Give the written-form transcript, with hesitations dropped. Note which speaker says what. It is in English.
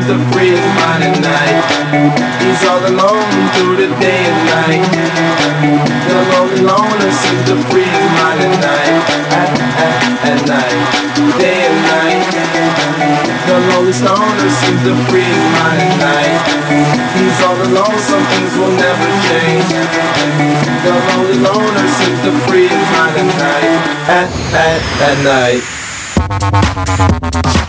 Speaker 1: to free his mind at night. He's all alone through the day and night. The lonely loner seems to free his mind at night. At night, day and night. The lonely stoner seems to free his mind at night. He's all alone, some things will never change. The lonely loner seems to free his mind at night. At night.